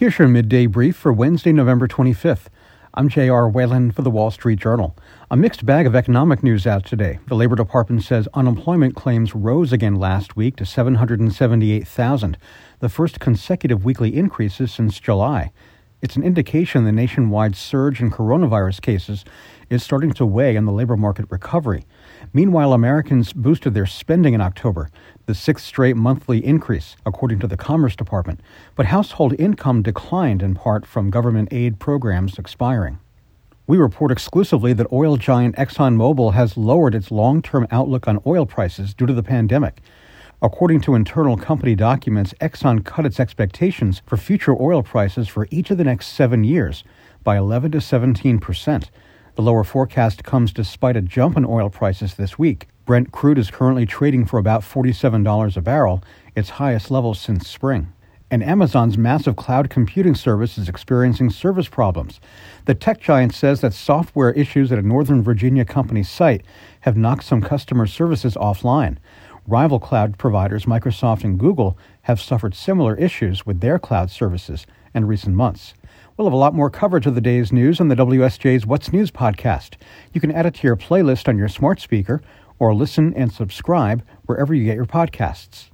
Here's your midday brief for Wednesday, November 25th. I'm J.R. Whalen for the Wall Street Journal. A mixed bag of economic news out today. The Labor Department says unemployment claims rose again last week to 778,000, the first consecutive weekly increases since July. It's an indication the nationwide surge in coronavirus cases is starting to weigh on the labor market recovery. Meanwhile, Americans boosted their spending in October, the sixth straight monthly increase, according to the Commerce Department. But household income declined in part from government aid programs expiring. We report exclusively that oil giant ExxonMobil has lowered its long-term outlook on oil prices due to the pandemic. According to internal company documents, Exxon cut its expectations for future oil prices for each of the next 7 years by 11 to 17%. The lower forecast comes despite a jump in oil prices this week. Brent crude is currently trading for about $47 a barrel, its highest level since spring. And Amazon's massive cloud computing service is experiencing service problems. The tech giant says that software issues at a Northern Virginia company site have knocked some customer services offline. Rival cloud providers Microsoft and Google have suffered similar issues with their cloud services in recent months. We'll have a lot more coverage of the day's news on the WSJ's What's News podcast. You can add it to your playlist on your smart speaker or listen and subscribe wherever you get your podcasts.